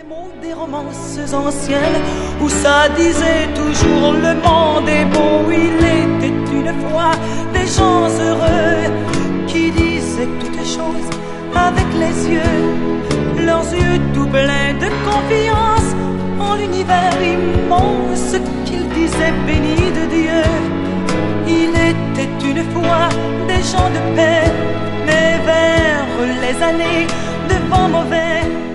mots des romances anciennes où ça disait toujours le monde est beau. Il était une fois des gens heureux qui disaient toutes choses avec les yeux, leurs yeux tout pleins de confiance en l'univers immense qu'ils disaient béni de Dieu. Il était une fois des gens de paix, mais vers les années de vent mauvais,